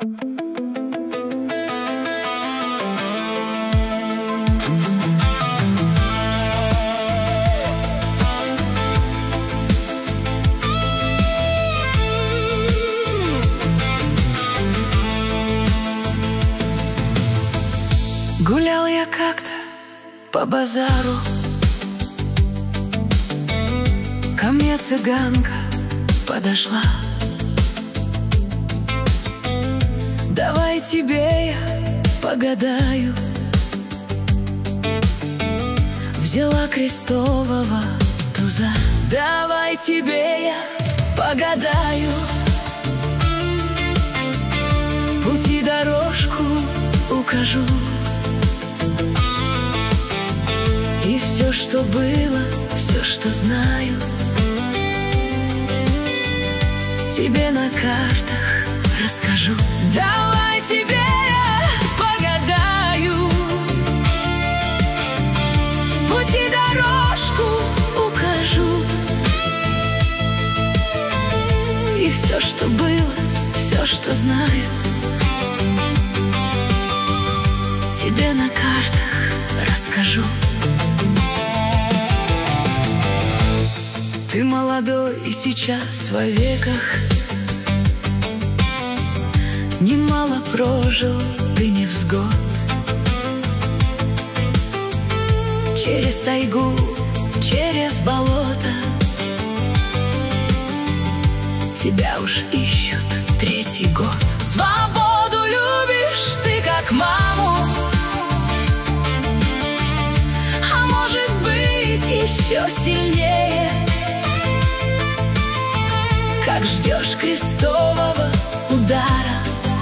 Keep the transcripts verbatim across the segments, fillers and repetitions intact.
Гулял я как-то по базару, ко мне цыганка подошла. Давай тебе я погадаю. Взяла крестового туза. Давай тебе я погадаю. Пути дорожку укажу. И все, что было, все, что знаю, тебе на картах расскажу. Давай тебе я погадаю. Пути дорожку укажу. И все, что было, все, что знаю, тебе на картах расскажу. Ты молодой и сейчас во веках, немало прожил ты невзгод. Через тайгу, через болото тебя уж ищут третий год. Свободу любишь ты как маму, а может быть еще сильнее. Как ждешь крестового удара.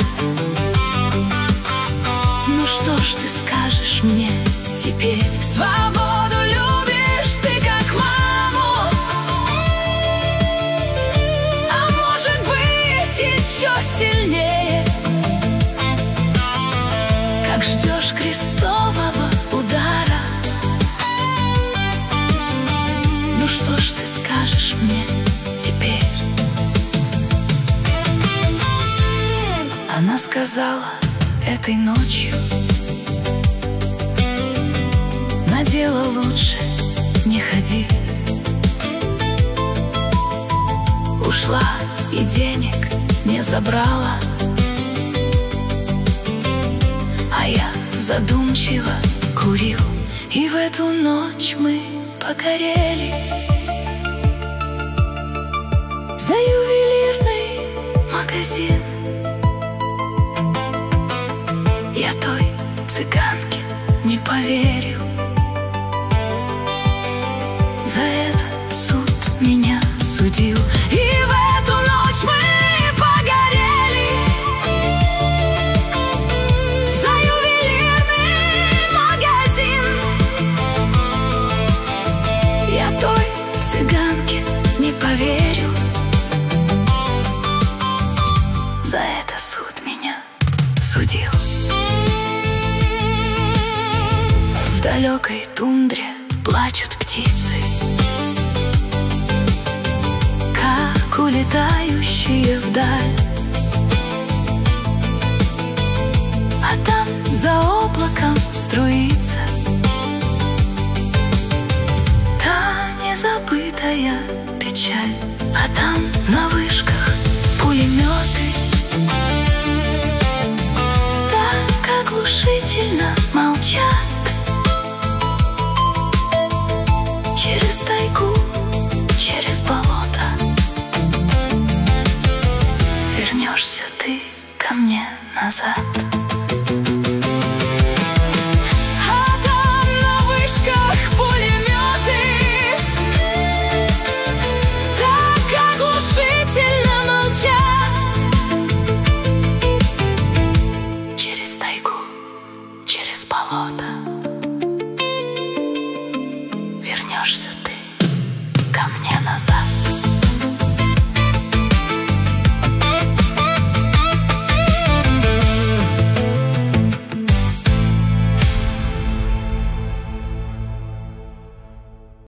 Ну что ж ты скажешь мне теперь? Свободу любишь ты как маму, а может быть еще сильнее. Как ждешь крестового удара. Ну что ж ты скажешь мне теперь? Она сказала этой ночью: на дело лучше не ходи. Ушла и денег не забрала, а я задумчиво курил. И в эту ночь мы погорели за ювелирный магазин. Я той цыганке не поверил. За это суд меня судил. И в эту ночь мы погорели за ювелирный магазин. Я той цыганке не поверил. За это суд меня судил. В далекой тундре плачут птицы, как улетающие вдаль. А там за облаком струится та незабытая печаль. А там на вышках пулеметы так оглушительно молчат. Через тайгу, через болото вернешься ты ко мне назад.